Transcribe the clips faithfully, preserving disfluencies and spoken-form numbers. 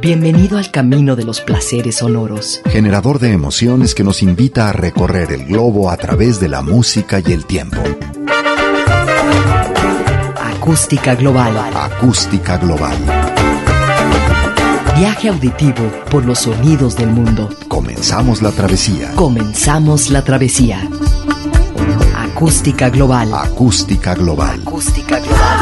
Bienvenido al camino de los placeres sonoros. Generador de emociones que nos invita a recorrer el globo a través de la música y el tiempo. Acústica Global. Acústica Global. Viaje auditivo por los sonidos del mundo. Comenzamos la travesía. Comenzamos la travesía. Acústica Global. Acústica Global. Acústica Global.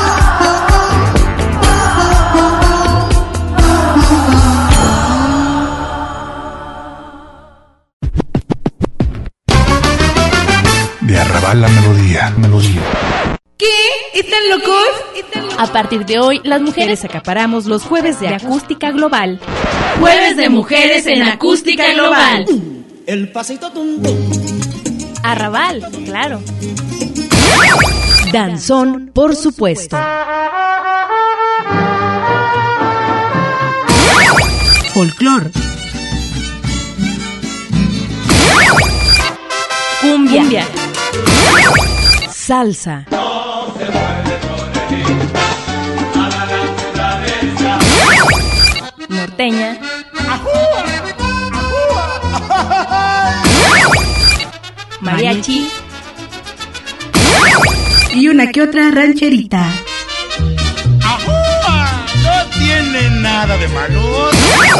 De Arrabal la melodía, melodía. ¿Qué? ¿Están locos? A partir de hoy, las mujeres acaparamos los jueves de Acústica Global. Jueves de mujeres en Acústica Global. El pasito tum tum. Arrabal, claro. Danzón, por supuesto. Folclor. Cumbia. Cumbia. Salsa. Norteña. Mariachi. Y una que otra rancherita. ¡Ajúa! No tiene nada de malo.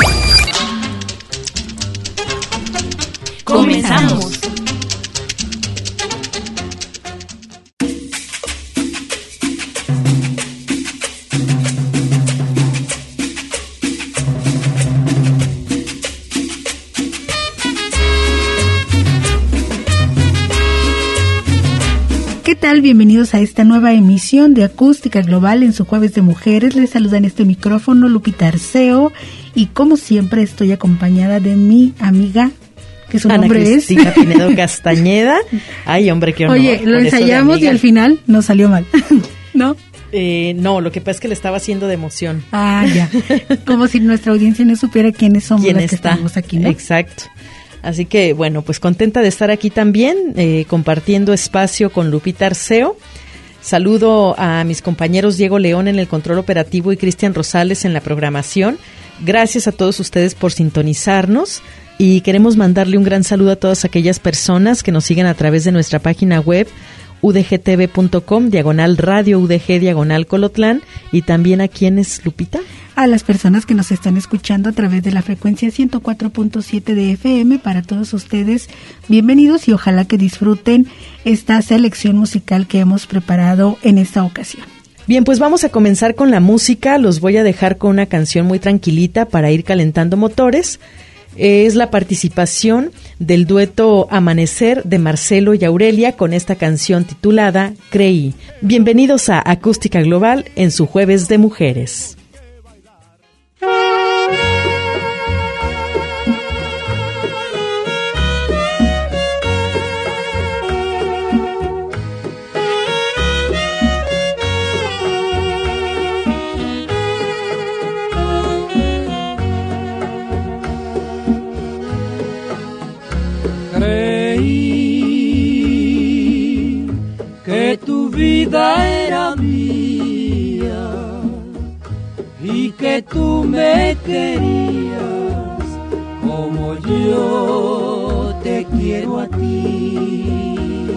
Comenzamos. ¿Qué tal? Bienvenidos a esta nueva emisión de Acústica Global en su Jueves de Mujeres. Les saluda en este micrófono Lupita Arceo y como siempre estoy acompañada de mi amiga, que su Ana nombre Cristina es... Pinedo Castañeda. Ay, hombre, qué honor. Oye, lo con eso de ensayamos y amiga. al final nos salió mal, ¿no? Eh, no, lo que pasa es que le estaba haciendo de emoción. Ah, ya. Como si nuestra audiencia no supiera quiénes somos ¿Quién las que está? estamos aquí, ¿no? Exacto. Así que, bueno, pues contenta de estar aquí también, eh, compartiendo espacio con Lupita Arceo. Saludo a mis compañeros Diego León en el control operativo y Cristian Rosales en la programación. Gracias a todos ustedes por sintonizarnos y queremos mandarle un gran saludo a todas aquellas personas que nos siguen a través de nuestra página web udgtv.com, diagonal radio UDG, diagonal Colotlán, y también a quienes, Lupita. A las personas que nos están escuchando a través de la frecuencia ciento cuatro punto siete de F M, para todos ustedes, bienvenidos y ojalá que disfruten esta selección musical que hemos preparado en esta ocasión. Bien, pues vamos a comenzar con la música. Los voy a dejar con una canción muy tranquilita para ir calentando motores. Es la participación del dueto Amanecer de Marcelo y Aurelia con esta canción titulada Creí. Bienvenidos a Acústica Global en su Jueves de Mujeres. Creí que tu vida era mía y que tú me querías como yo te quiero a ti.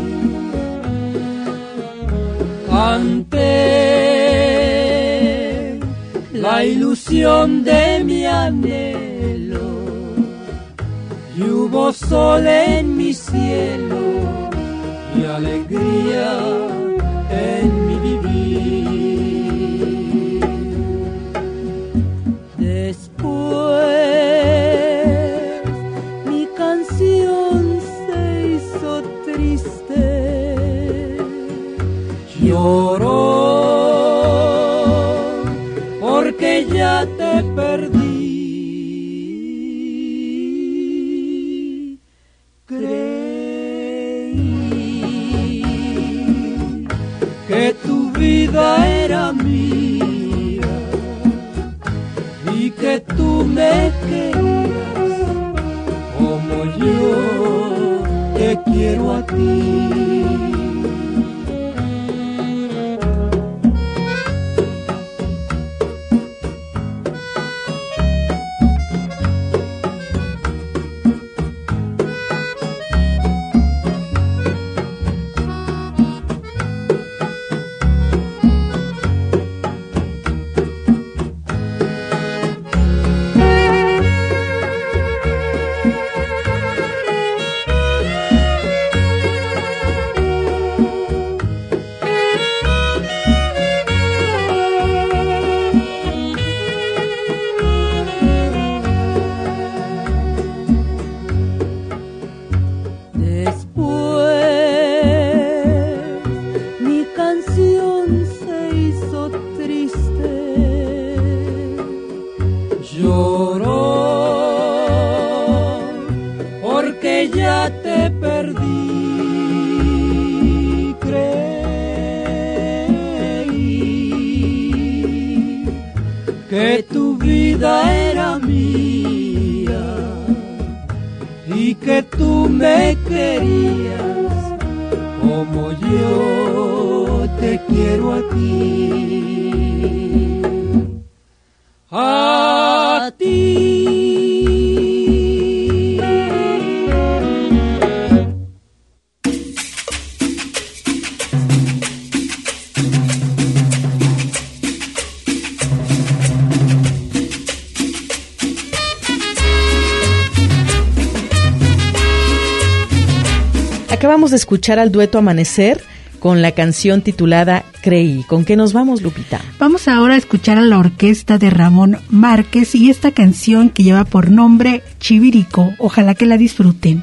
Canté la ilusión de mi anhelo y hubo sol en mi cielo y alegría en mi vivir. Después mi canción se hizo triste, lloró porque ya te perdí. Que tu vida era mía y que tú me querías como yo te quiero a ti. que tu vida era mía y que tú me querías como yo te quiero a ti. A ti. Acabamos de escuchar al dueto Amanecer con la canción titulada Creí. ¿Con qué nos vamos, Lupita? Vamos ahora a escuchar a la orquesta de Ramón Márquez y esta canción que lleva por nombre Chivirico. Ojalá que la disfruten.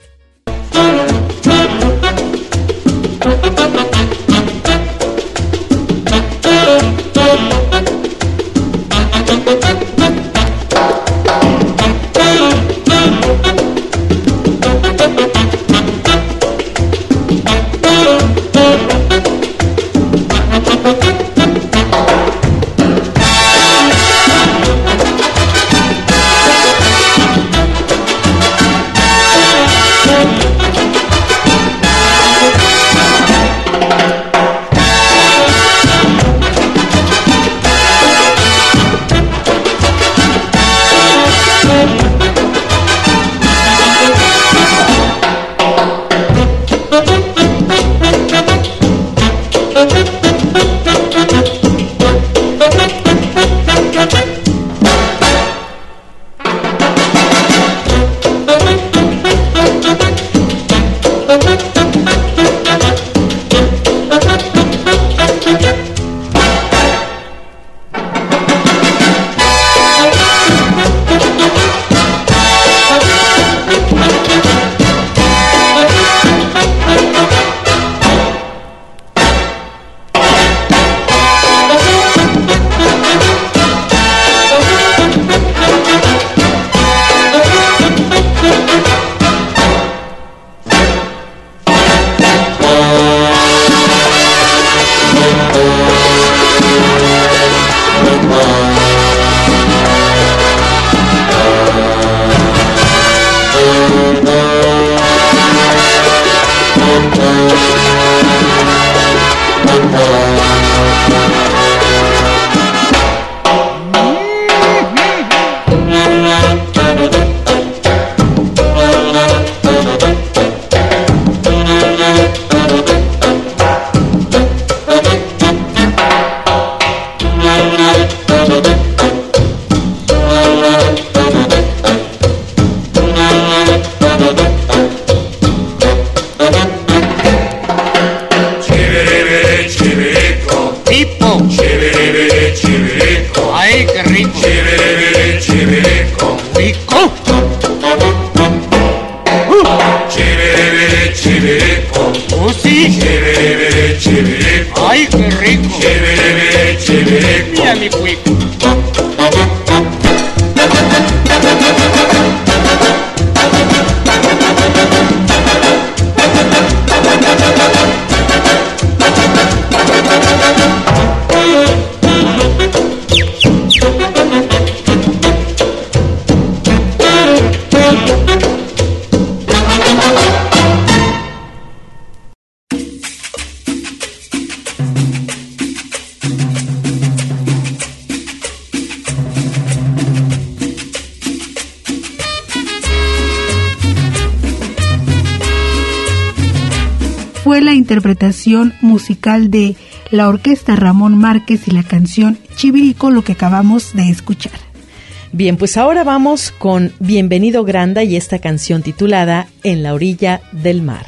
Fue la interpretación musical de la orquesta Ramón Márquez y la canción Chivirico, lo que acabamos de escuchar. Bien, pues ahora vamos con Bienvenido Granda y esta canción titulada En la orilla del mar.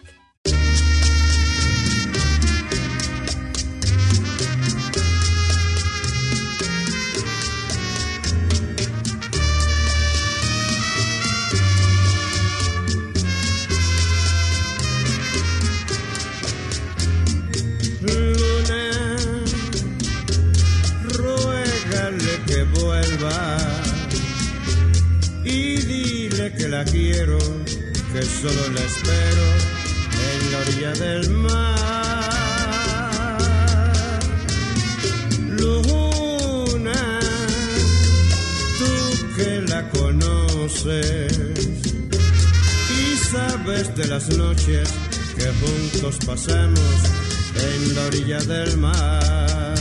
La quiero, que solo la espero en la orilla del mar. Luna, conoces y sabes de las noches que juntos pasamos en la orilla del mar.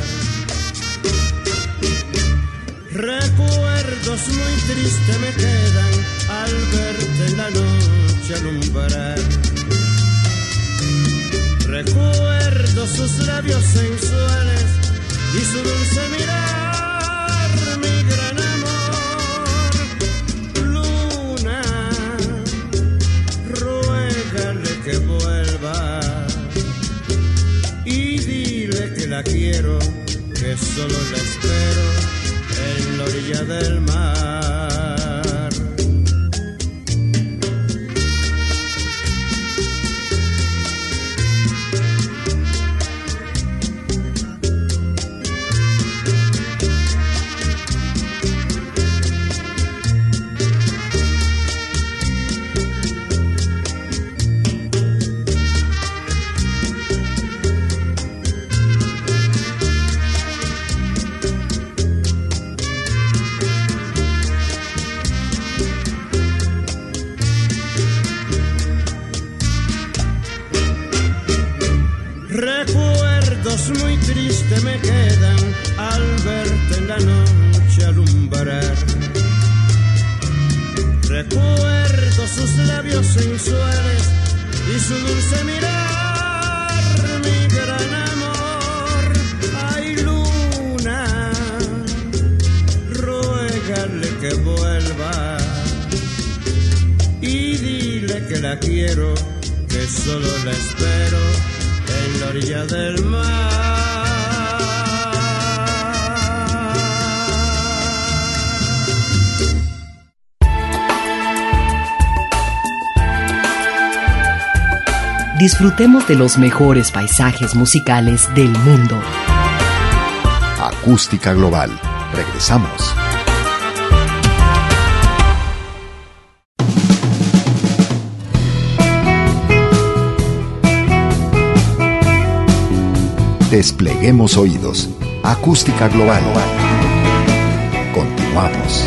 Recuerdos muy tristes me quedan al verte en la noche alumbrar. Recuerdo sus labios sensuales y su dulce mirar, mi gran amor. Luna, ruégale que vuelva y dile que la quiero, que solo la espero en la orilla del mar. Recuerdos muy tristes me quedan al verte en la noche alumbrar. Recuerdo sus labios sensuales y su dulce mirar, mi gran amor. Ay, luna, ruégale que vuelva y dile que la quiero, que solo la espero en la orilla del mar. Disfrutemos de los mejores paisajes musicales del mundo. Acústica Global. Regresamos. Despleguemos oídos. Acústica Global. Continuamos.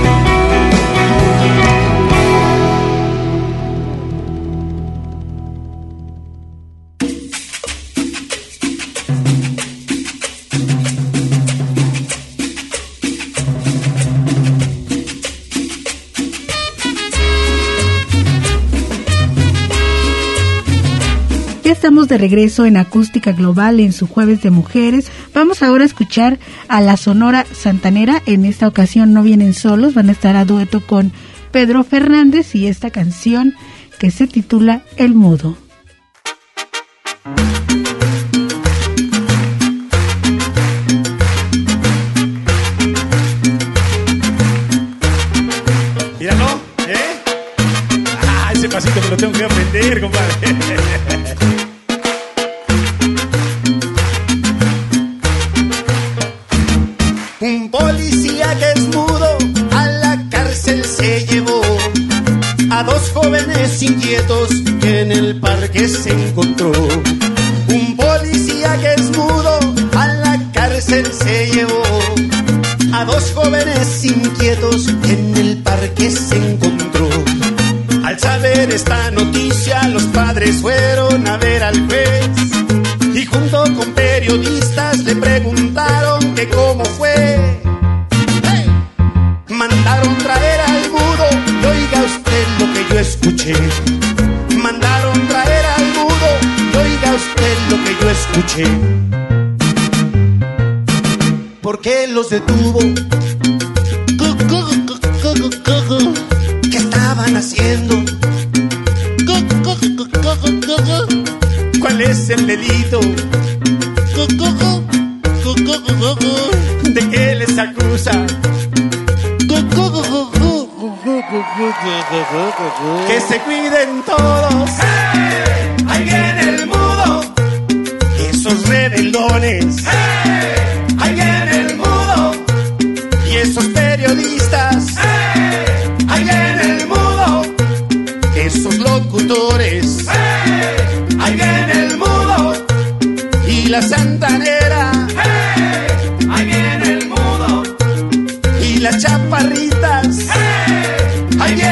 Estamos de regreso en Acústica Global en su Jueves de Mujeres. Vamos ahora a escuchar a la Sonora Santanera. En esta ocasión no vienen solos, van a estar a dueto con Pedro Fernández y esta canción que se titula El Mudo. Míralo, ¿eh? Ah, ese pasito me lo tengo que aprender, compadre. Un policía que es mudo a la cárcel se llevó a dos jóvenes inquietos que en el parque se encontró. Un policía que es mudo a la cárcel se llevó a dos jóvenes inquietos que en el parque se encontró. Al saber esta noticia, los padres fueron a ver al juez y junto con periodistas le preguntaron que cómo fue. ¡Hey! Mandaron traer al mudo y oiga usted lo que yo escuché. Mandaron traer al mudo y oiga usted lo que yo escuché. ¿Por qué los detuvo? ¿Qué estaban haciendo? ¿Cuál es el delito? ¿De qué les acusa? Que se cuiden todos. ¡Hey! Ahí viene el mudo. Esos rebeldones. ¡Hey! Ahí viene el mudo. Y esos periodistas. ¡Hey! Ahí viene el mudo. Esos locutores. ¡Hey! Ahí viene el mudo. Y la santanera. ¡Hey! Ahí viene el mudo. Y las chaparritas. ¡Hey! Ahí viene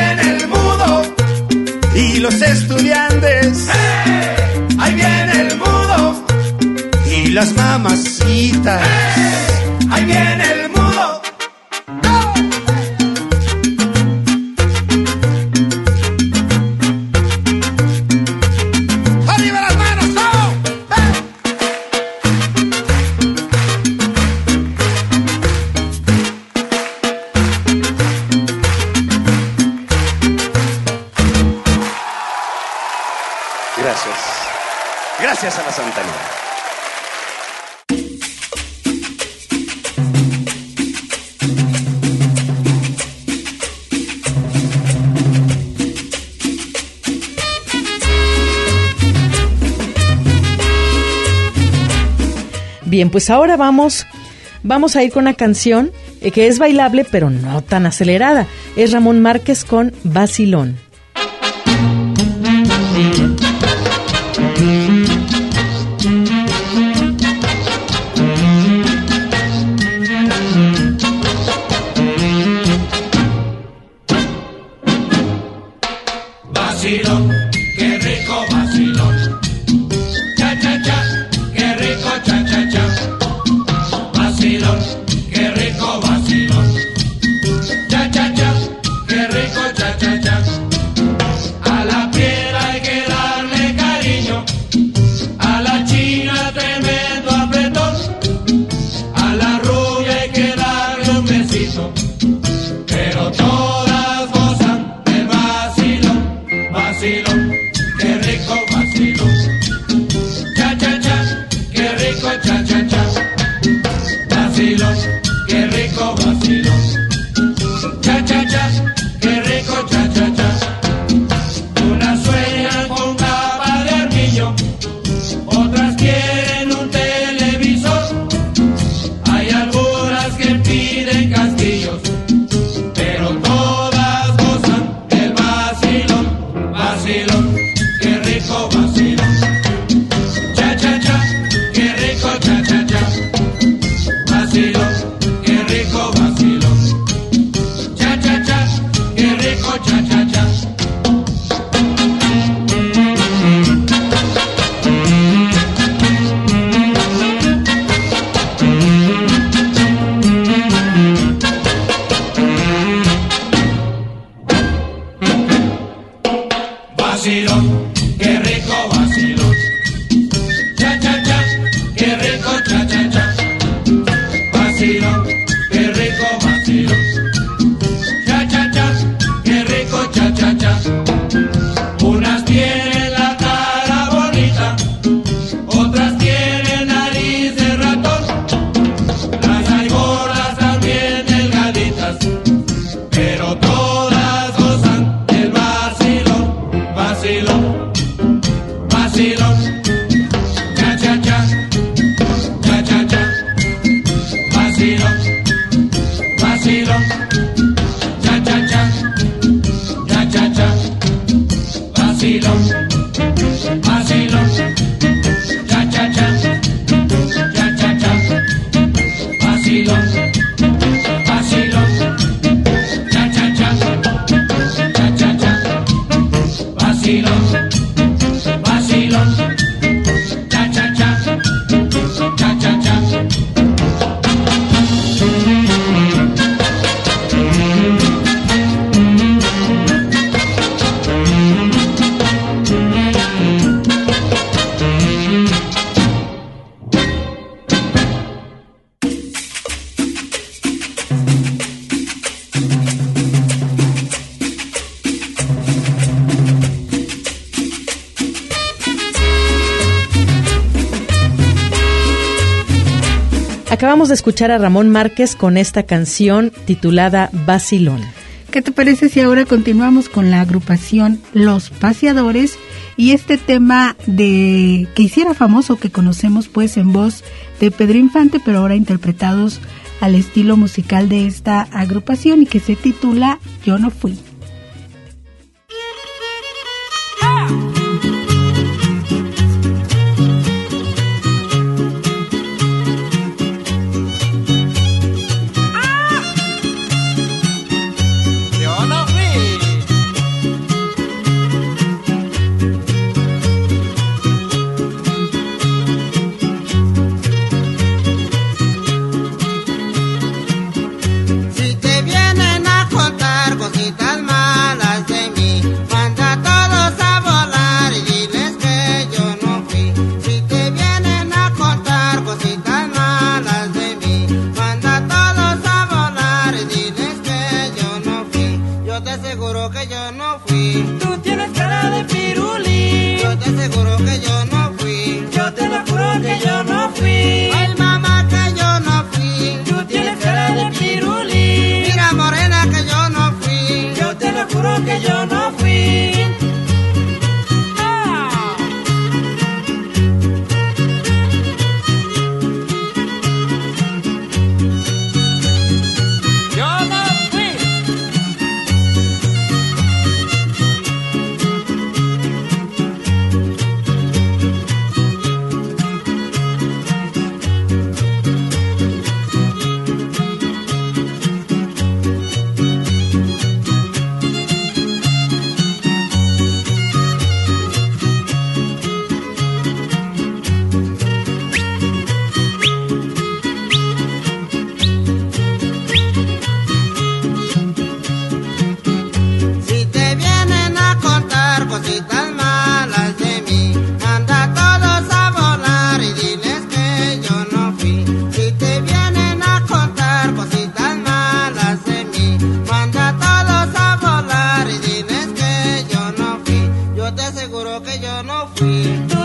grandes. ¡Hey! Ahí viene el mudo y las mamacitas. ¡Hey! Ahí viene el mudo. ¡Go! ¡Arriba las manos! ¡Go! ¡Hey! Gracias. Gracias a la Santanera. Bien, pues ahora vamos, vamos a ir con una canción eh, que es bailable, pero no tan acelerada. Es Ramón Márquez con Vacilón. Vacilón, qué rico vacilón. Cha, cha, cha, qué rico cha, cha, cha. Vacilón, qué rico vacilón. Cha, cha, cha, qué rico cha, cha, cha. A la piel hay que darle cariño. A la china tremendo apretón. A la rubia hay que darle un besito. Pero todas gozan del vacilón. Vacilón, qué rico vacilón. Cha, cha, cha, qué rico cha, cha, cha. Vacilón, qué rico vacilón. Cha, cha, cha, qué rico cha, cha, cha. Unas sueñan con capa de armiño, otras quieren un televisor. Hay algunas que piden castillos, pero todas gozan del vacilón. Vacilón, qué rico vacilón. Cha, cha, cha, qué rico cha, cha, cha. Vacilón, qué rico vacilón. Cha, cha, cha, qué rico cha, cha, cha. Vacilón, qué rico vacilón. Cha, cha, cha, qué rico cha, cha, cha. Vacilón, qué rico vacilón. Cha, cha, cha, qué rico cha, cha, cha. Unas tienen la cara bonita, otras tienen nariz de ratón. Las hay gordas también delgaditas, pero todas gozan del vacilón. Vacilón, vacilón. Cha, cha, cha, cha, cha, cha. Vacilón, vacilón. Cha, cha, cha, cha, cha, cha. Vacilón, vacilón. Cha, cha, cha, cha, cha, cha. Vacilón, vacilón. Cha, cha, cha, cha, cha, cha. Vacilón, vacilón. Cha, cha, cha, cha, cha, cha. Acabamos de escuchar a Ramón Márquez con esta canción titulada Vacilón. ¿Qué te parece si ahora continuamos con la agrupación Los Paseadores y este tema de que hiciera famoso, que conocemos pues en voz de Pedro Infante, pero ahora interpretados al estilo musical de esta agrupación y que se titula Yo no fui?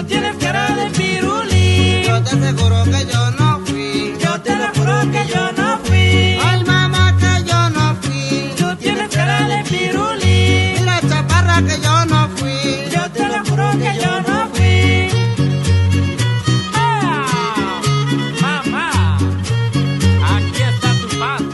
tienes cara de pirulí. Yo te aseguro que yo no fui. Yo te lo juro que yo no fui. Ay, mamá, que yo no fui. Tú tienes cara de pirulí. Mira, chaparra, que yo no fui. Yo te lo juro que yo no fui. ¡Ah! Mamá, aquí está tu papi.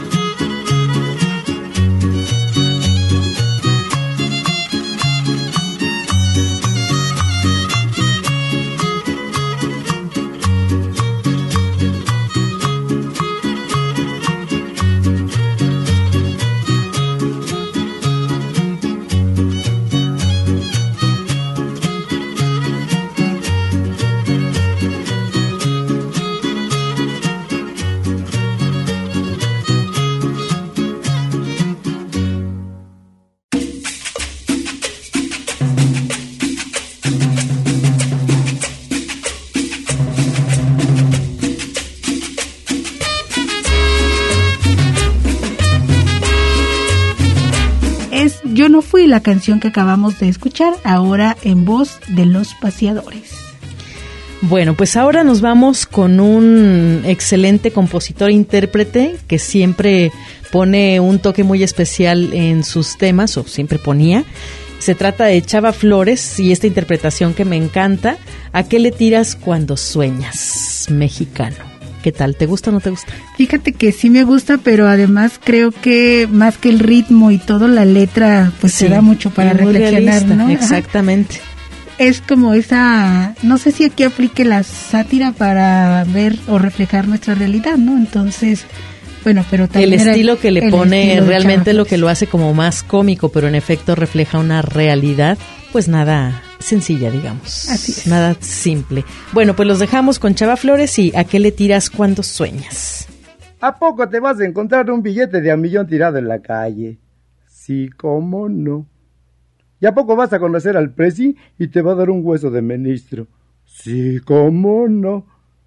Yo no fui la canción que acabamos de escuchar, ahora en voz de Los Paseadores. Bueno, pues ahora nos vamos con un excelente compositor e intérprete que siempre pone un toque muy especial en sus temas, o siempre ponía. Se trata de Chava Flores y esta interpretación que me encanta, ¿A qué le tiras cuando sueñas? Mexicano. ¿Qué tal? ¿Te gusta o no te gusta? Fíjate que sí me gusta, pero además creo que más que el ritmo y todo, la letra pues sí, se da mucho para reflexionar, realista, ¿no? Exactamente. Ajá. Es como esa, no sé si aquí aplique la sátira para ver o reflejar nuestra realidad, ¿no? Entonces, bueno, pero también el estilo que le pone realmente lo Chava, que lo hace como más cómico, pero en efecto refleja una realidad, pues nada sencilla, digamos. Así es. Nada simple. Bueno, pues los dejamos con Chava Flores y ¿a qué le tiras cuando sueñas? ¿A poco te vas a encontrar un billete de a millón tirado en la calle? Sí, cómo no. ¿Y a poco vas a conocer al presi y te va a dar un hueso de ministro? Sí, cómo no.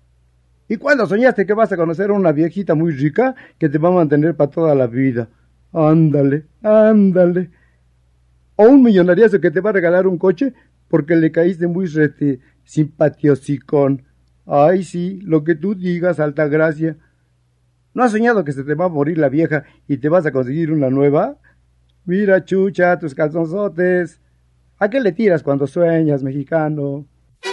¿Y cuándo soñaste que vas a conocer a una viejita muy rica que te va a mantener para toda la vida? Ándale, ándale. O un millonariazo que te va a regalar un coche porque le caíste muy rete, simpatiosicón. Ay, sí, lo que tú digas, Altagracia. ¿No has soñado que se te va a morir la vieja y te vas a conseguir una nueva? Mira, chucha, tus calzonzotes. ¿A qué le tiras cuando sueñas, mexicano?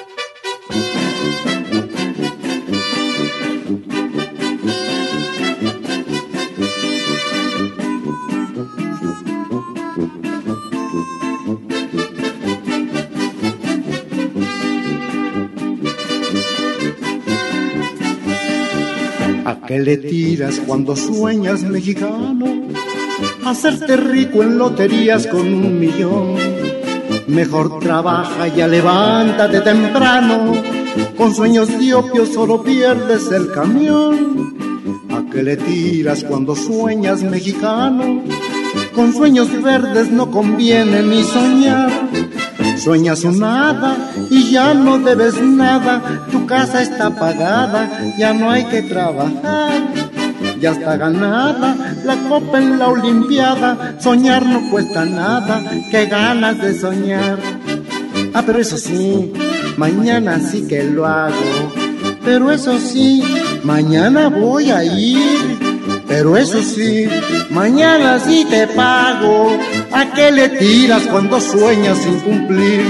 ¿A qué le tiras cuando sueñas, mexicano? Hacerte rico en loterías con un millón. Mejor trabaja, ya levántate temprano. Con sueños de opio solo pierdes el camión. ¿A qué le tiras cuando sueñas, mexicano? Con sueños verdes no conviene ni soñar. Sueñas un nada y ya no debes nada. Tu casa está pagada, ya no hay que trabajar. Ya está ganada la copa en la olimpiada. Soñar no cuesta nada, qué ganas de soñar. Ah, pero eso sí, mañana sí que lo hago. Pero eso sí, mañana voy a ir. Pero eso sí, mañana sí te pago. ¿A qué le tiras cuando sueñas sin cumplir?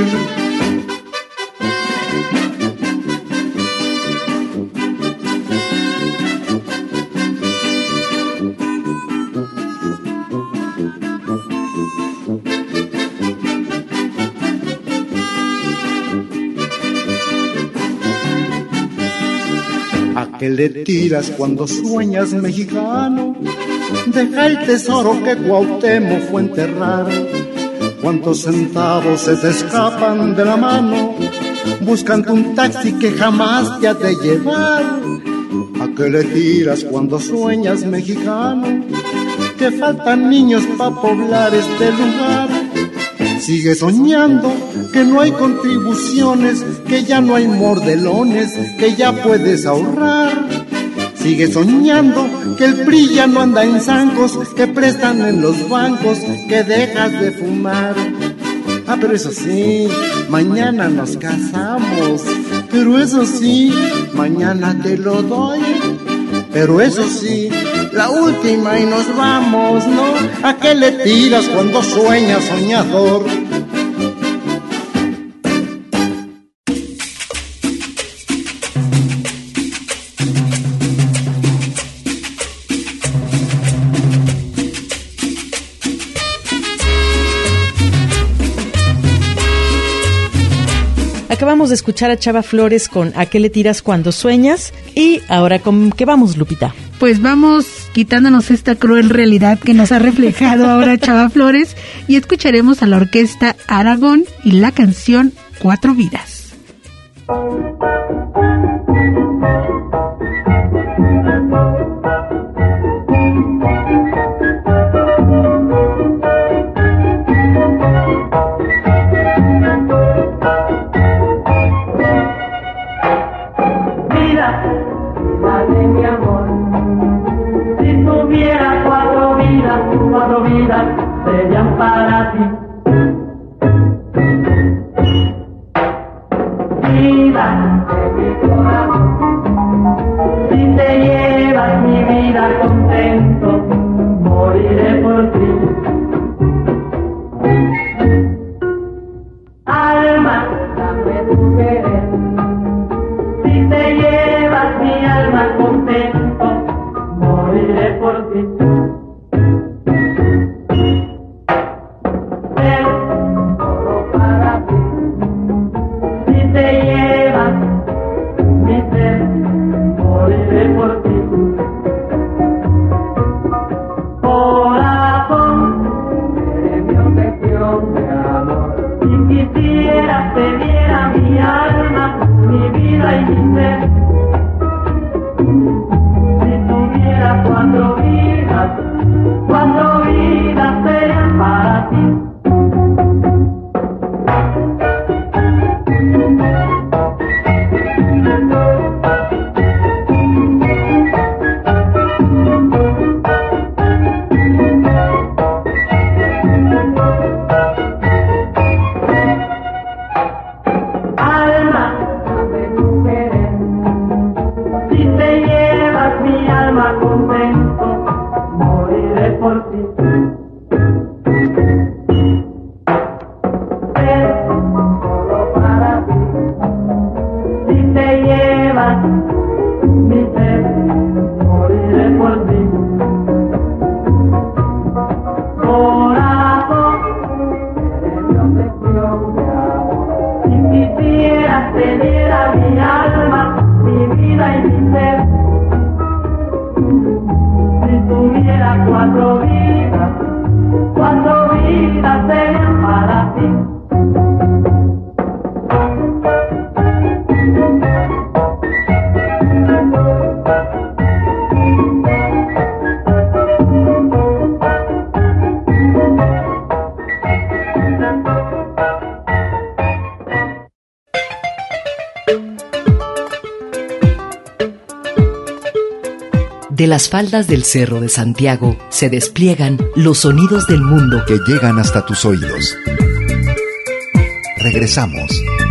¿A qué le tiras cuando sueñas, mexicano? Deja el tesoro que Cuauhtémoc fue enterrar. ¿Cuántos centavos se te escapan de la mano? Buscando un taxi que jamás te ha de llevar. ¿A qué le tiras cuando sueñas, mexicano? Que faltan niños pa' poblar este lugar. Sigue soñando que no hay contribuciones, que ya no hay mordelones, que ya puedes ahorrar. Sigue soñando que el P R I ya no anda en zancos, que prestan en los bancos, que dejas de fumar. Ah, pero eso sí, mañana nos casamos. Pero eso sí, mañana te lo doy. Pero eso sí, la última y nos vamos, ¿no? ¿A qué le tiras cuando sueñas, soñador? Acabamos de escuchar a Chava Flores con ¿A qué le tiras cuando sueñas? Y ahora, ¿con qué vamos, Lupita? Pues vamos quitándonos esta cruel realidad que nos ha reflejado ahora Chava Flores y escucharemos a la orquesta Aragón y la canción Cuatro Vidas. Cuatro vidas serían para ti. Vida de mi corazón, si te llevas mi vida contento, moriré por ti. Alma, dame tu querer, si te llevas mi alma contento, moriré por ti. De las faldas del Cerro de Santiago se despliegan los sonidos del mundo que llegan hasta tus oídos. Regresamos.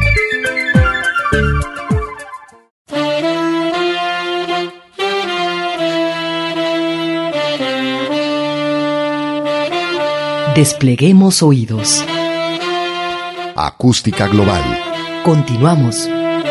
Despleguemos oídos. Acústica Global. Continuamos.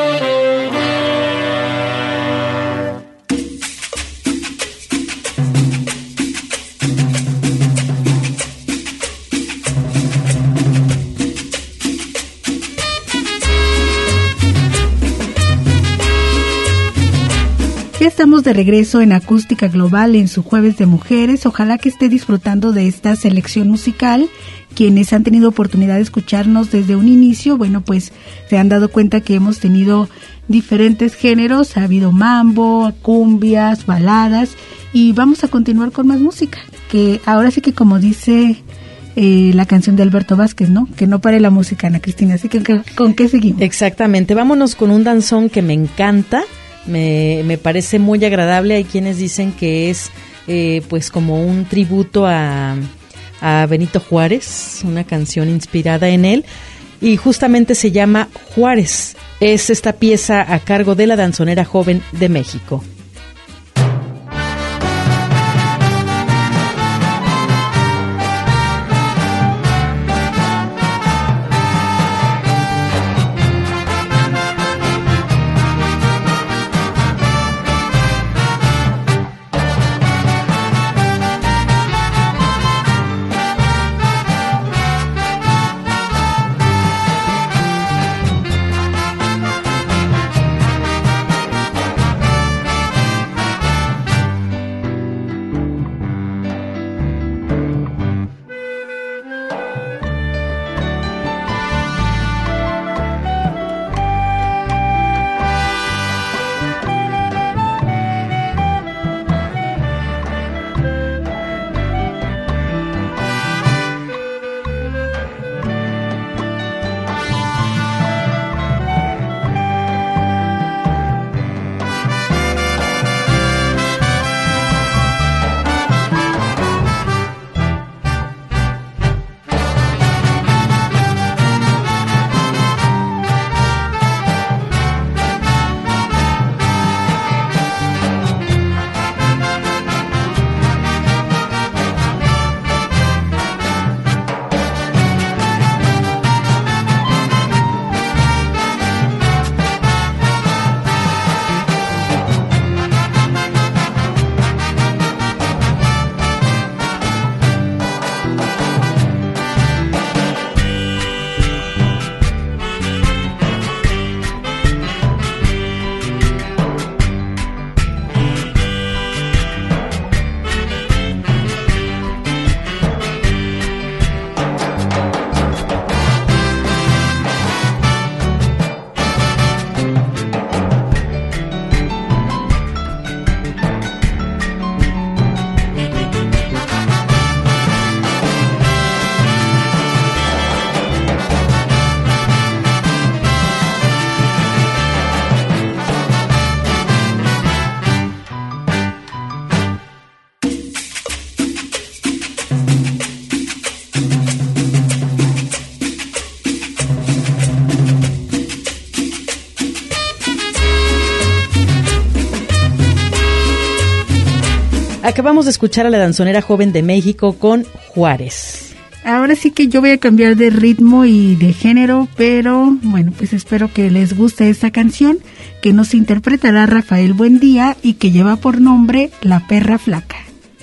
Ya estamos de regreso en Acústica Global en su Jueves de Mujeres. Ojalá que esté disfrutando de esta selección musical. Quienes han tenido oportunidad de escucharnos desde un inicio, bueno, pues se han dado cuenta que hemos tenido diferentes géneros. Ha habido mambo, cumbias, baladas y vamos a continuar con más música. Que ahora sí que como dice eh, la canción de Alberto Vázquez, ¿no? Que no pare la música, Ana Cristina. Así que ¿con qué seguimos? Exactamente. Vámonos con un danzón que me encanta. Me, me parece muy agradable. Hay quienes dicen que es eh, pues como un tributo a a Benito Juárez, una canción inspirada en él, y justamente se llama Juárez. Es esta pieza a cargo de la Danzonera Joven de México. Acabamos de escuchar a la Danzonera Joven de México con Juárez. Ahora sí que yo voy a cambiar de ritmo y de género, pero bueno, pues espero que les guste esta canción que nos interpretará Rafael Buendía y que lleva por nombre La Perra Flaca.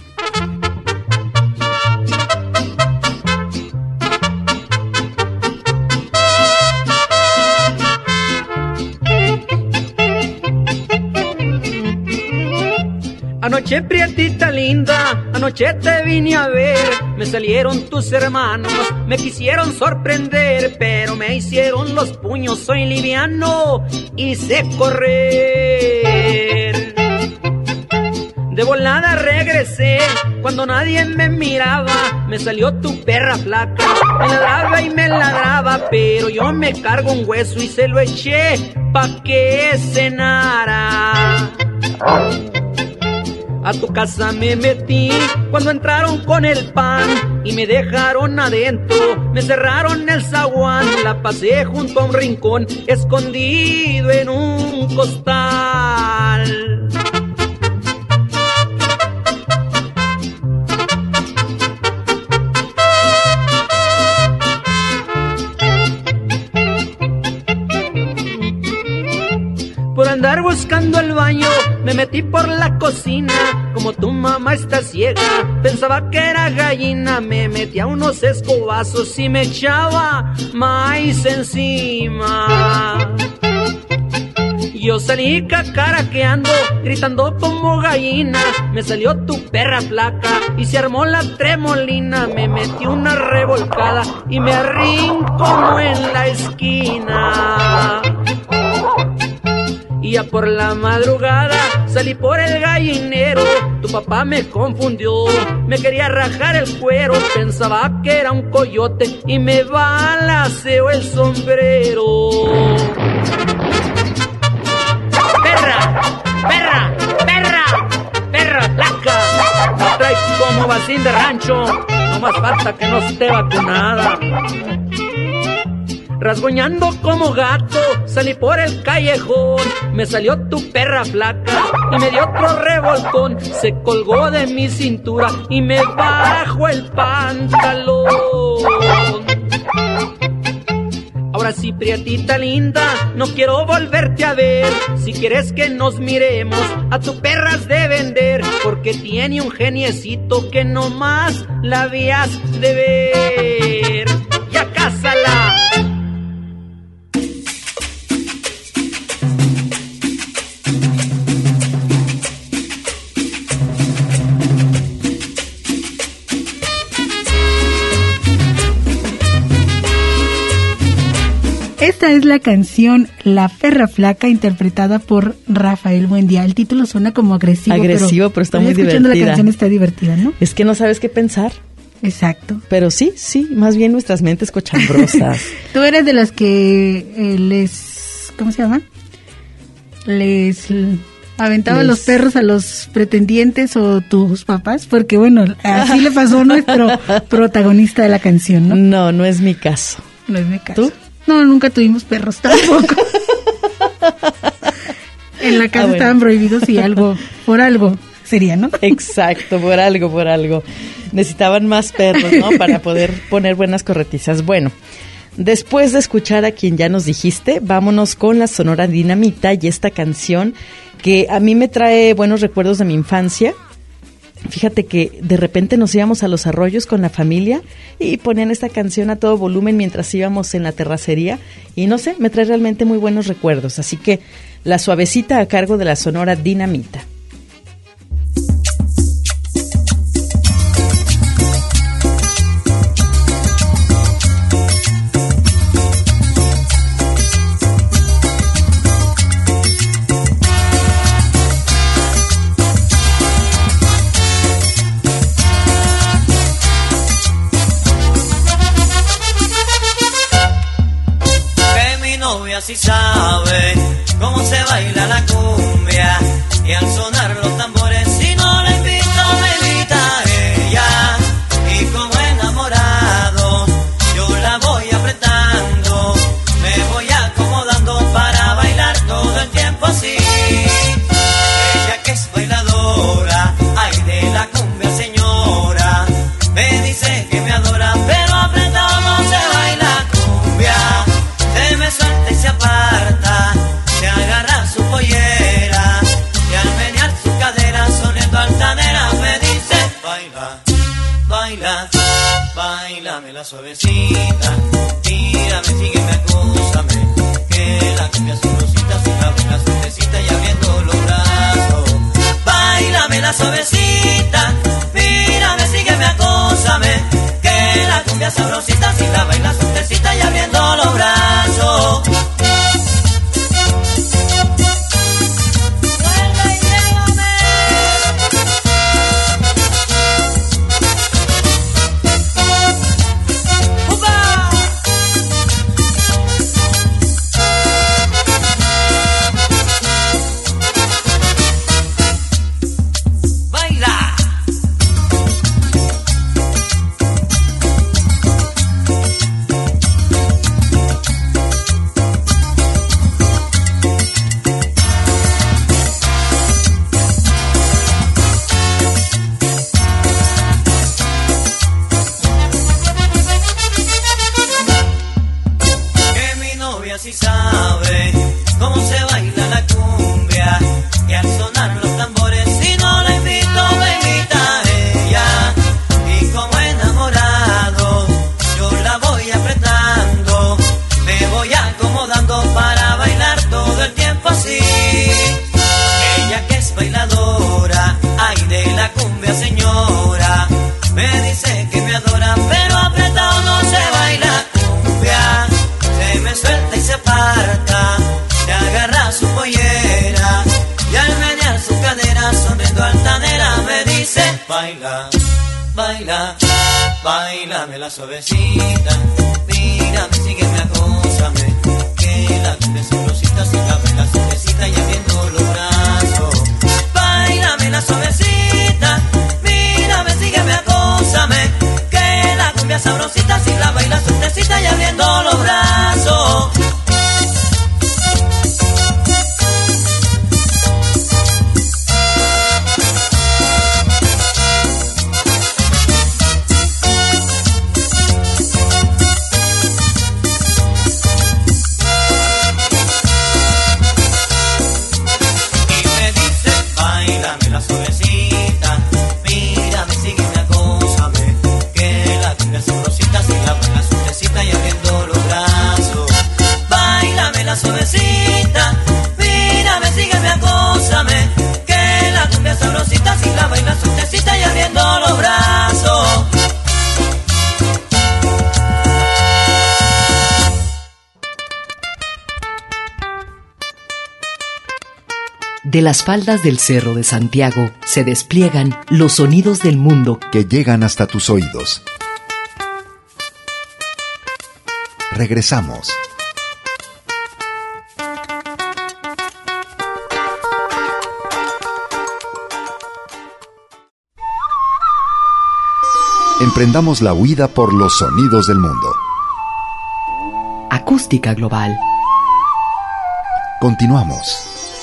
Anoche, prietita linda, anoche te vine a ver. Me salieron tus hermanos, me quisieron sorprender, pero me hicieron los puños, soy liviano y sé correr. De volada regresé, cuando nadie me miraba, me salió tu perra flaca, me ladraba y me ladraba, pero yo me cargo un hueso y se lo eché pa' que cenara. A tu casa me metí cuando entraron con el pan y me dejaron adentro, me cerraron el zaguán, la pasé junto a un rincón, escondido en un costal. Por andar buscando el baño, me metí por la cocina. Como tu mamá está ciega, pensaba que era gallina. Me metí a unos escobazos y me echaba maíz encima. Yo salí cacaraqueando, gritando como gallina. Me salió tu perra flaca y se armó la tremolina. Me metí una revolcada y me arrinconó en la esquina. Y ya por la madrugada salí por el gallinero. Tu papá me confundió, me quería rajar el cuero. Pensaba que era un coyote y me balaceó el sombrero. Perra, perra, perra, perra flaca, me trae como vacín de rancho. no más falta que no esté vacunada. Rasguñando como gato, salí por el callejón. Me salió tu perra flaca y me dio otro revolcón. Se colgó de mi cintura y me bajó el pantalón. Ahora sí, prietita linda, no quiero volverte a ver. Si quieres que nos miremos, a tu perra has de vender, porque tiene un geniecito que nomás la habías de ver. ¡Ya cásala! Esta es la canción La Perra Flaca, interpretada por Rafael Buendía. El título suena como agresivo. Agresivo, pero, pero está muy divertida. Escuchando la canción está divertida, ¿no? Es que no sabes qué pensar. Exacto. Pero sí, sí, más bien nuestras mentes cochambrosas. ¿Tú eres de las que eh, les... ¿cómo se llama? Les... ¿aventaba les... los perros a los pretendientes o tus papás? Porque bueno, así le pasó a nuestro protagonista de la canción, ¿no? No, no es mi caso. No es mi caso. ¿Tú? No, nunca tuvimos perros tampoco. En la casa ah, bueno. estaban prohibidos y algo, por algo sería, ¿no? Exacto, por algo, por algo. Necesitaban más perros, ¿no? Para poder poner buenas corretizas. Bueno, después de escuchar a quien ya nos dijiste, vámonos con la Sonora Dinamita y esta canción que a mí me trae buenos recuerdos de mi infancia. Fíjate que de repente nos íbamos a los arroyos con la familia y ponían esta canción a todo volumen mientras íbamos en la terracería y no sé, me trae realmente muy buenos recuerdos. Así que La Suavecita a cargo de la Sonora Dinamita. Si sabe cómo se baila la cumbia y al sonar los tambores, si no la invito me invita ella, y como enamorado yo la voy apretando, me voy acomodando para bailar todo el tiempo así. Ella que es bailadora, ay de la cumbia señora, me dice que me adora, pero apretado no se baila cumbia. Se me suelta y se aparta, se agarra su pollera y al menear su cadera sonando altanera me dice: baila, baila, bailame la suavecita, tírame, sígueme, acúsame, que la cumbia sabrosita si la baila suavecita y abriendo los brazos. Bailame la suavecita, mírame, sígueme, acúsame, que la cumbia sabrosita si la baila suavecita y abriendo los brazos. Si sabe cómo se baila la cumbia y al sonar los tambores, si no la invito me invita ella, y como enamorado yo la voy apretando, me voy acomodando para bailar todo el tiempo así. Ella que es bailadora, ay de la cumbia señora, me dice que me adora, pero apretado no se baila cumbia. Se me suelta y se aparta, se agarra su pollera y al menear su cadera sonriendo altanera me dice: baila, baila, bailame la suavecita, mírame, sígueme, acósame, que la cumbia sabrosita si la baila suavecita y abriendo los brazos. Bailame la suavecita, mírame, sígueme, acósame, que De las faldas del Cerro de Santiago se despliegan los sonidos del mundo que llegan hasta tus oídos. Regresamos. Emprendamos la huida por los sonidos del mundo. Acústica Global. Continuamos.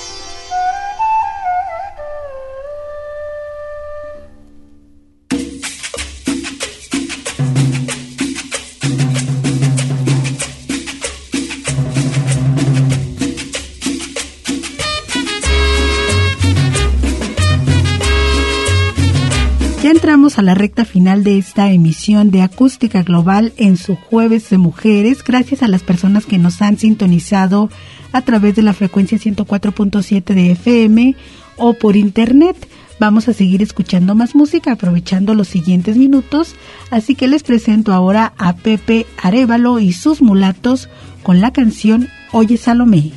Ya entramos a la recta final de esta emisión de Acústica Global en su Jueves de Mujeres. Gracias a las personas que nos han sintonizado a través de la frecuencia ciento cuatro punto siete de F M o por internet. Vamos a seguir escuchando más música aprovechando los siguientes minutos. Así que les presento ahora a Pepe Arévalo y sus mulatos con la canción Oye Salomé.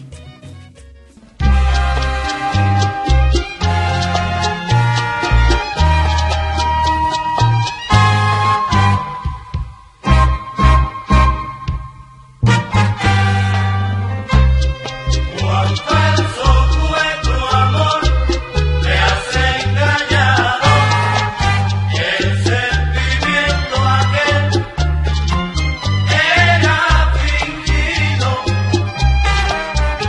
Era fingido.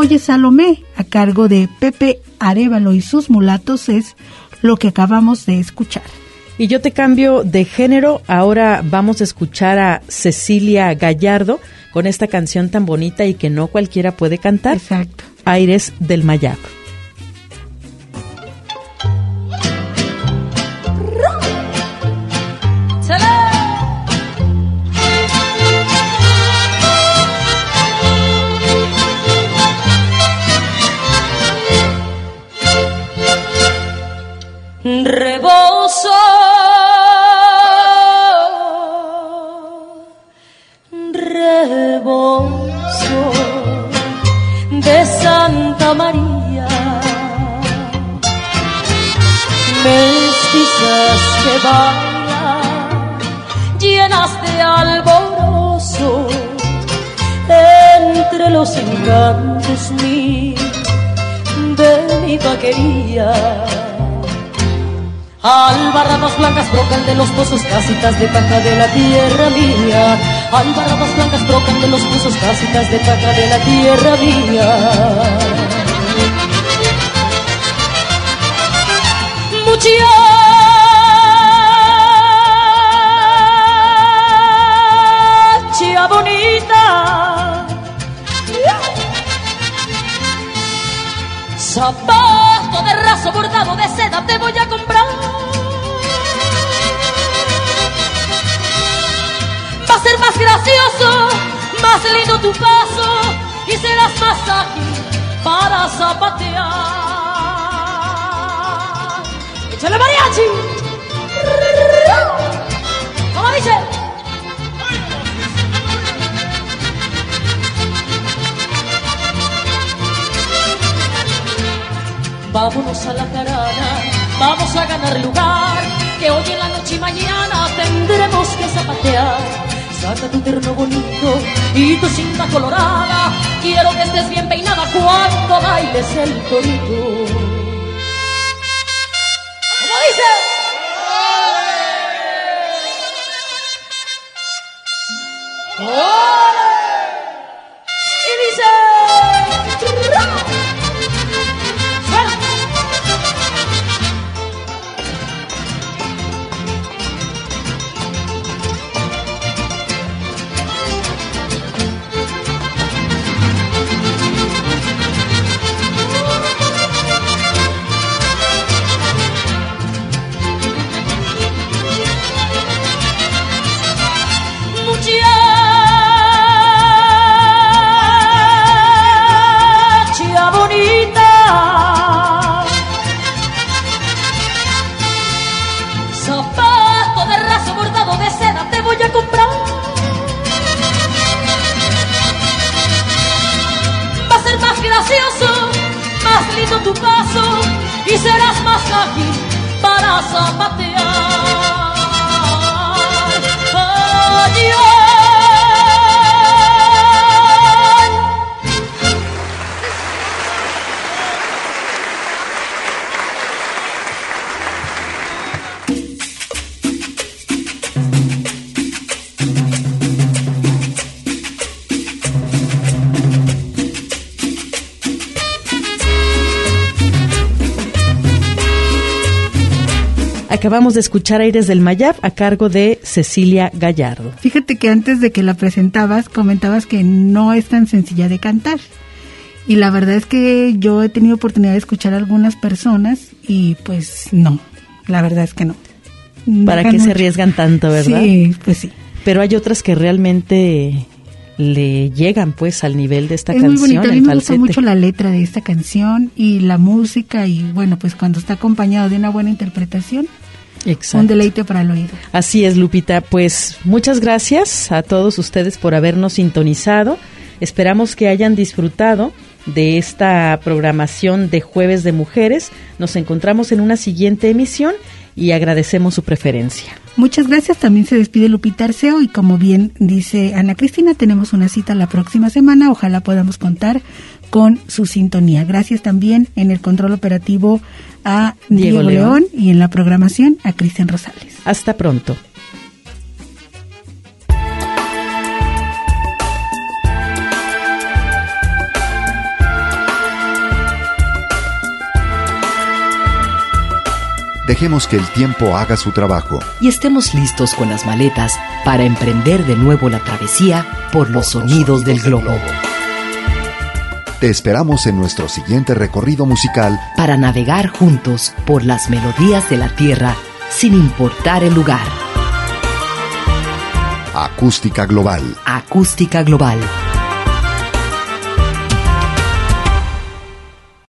Oye Salomé, a cargo de Pepe Arévalo y sus mulatos, es lo que acabamos de escuchar. Y yo te cambio de género, ahora vamos a escuchar a Cecilia Gallardo con esta canción tan bonita y que no cualquiera puede cantar. Exacto. Aires del Mayab. Rebozo, rebozo de Santa María, mestizas que bailan llenas de alborozo entre los encantos mil de mi vaquería. Albarradas blancas brocan de los pozos, casitas de paja de la tierra mía. Albarradas blancas brocan de los pozos, casitas de paja de la tierra mía. Muchacha bonita, zapato de raso bordado de seda te voy a comprar. Va a ser más gracioso, más lindo tu paso y serás más ágil para zapatear. ¡Échale mariachi! ¿Cómo dice? Vámonos a la jarana, vamos a ganar lugar, que hoy en la noche y mañana tendremos que zapatear. Saca tu terno bonito y tu cinta colorada, quiero que estés bien peinada cuando bailes el torito. ¿Cómo dice? ¡Ole! Y dice... Más lindo tu paso y serás más ágil para zapatear. Adiós. Acabamos de escuchar Aires del Mayab a cargo de Cecilia Gallardo. Fíjate que antes de que la presentabas, comentabas que no es tan sencilla de cantar. Y la verdad es que yo he tenido oportunidad de escuchar a algunas personas y pues no, la verdad es que no. ¿Para qué se arriesgan tanto, verdad? Sí, pues sí. Pero hay otras que realmente le llegan pues al nivel de esta es canción. Es muy bonita, a mí me falsete. gusta mucho la letra de esta canción y la música y bueno, pues cuando está acompañado de una buena interpretación. Exacto. Un deleite para el oído. Así es, Lupita. Pues muchas gracias a todos ustedes por habernos sintonizado. Esperamos que hayan disfrutado de esta programación de Jueves de Mujeres. Nos encontramos en una siguiente emisión y agradecemos su preferencia. Muchas gracias. También se despide Lupita Arceo y como bien dice Ana Cristina, tenemos una cita la próxima semana. Ojalá podamos contar con su sintonía. Gracias también en el control operativo a Diego, Diego León. León y en la programación a Cristian Rosales. Hasta pronto. Dejemos que el tiempo haga su trabajo. Y estemos listos con las maletas para emprender de nuevo la travesía por los sonidos del globo. Te esperamos en nuestro siguiente recorrido musical para navegar juntos por las melodías de la tierra sin importar el lugar. Acústica Global. Acústica Global.